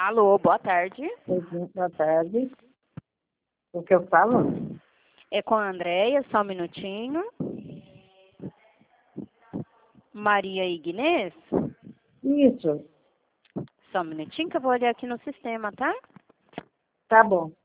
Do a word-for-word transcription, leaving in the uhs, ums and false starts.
Alô, boa tarde. Oi, boa tarde. O que eu falo? É com a Andréia, só um minutinho. Maria Ignez? Isso, Só um minutinho que eu vou olhar aqui no sistema, tá? tá bom.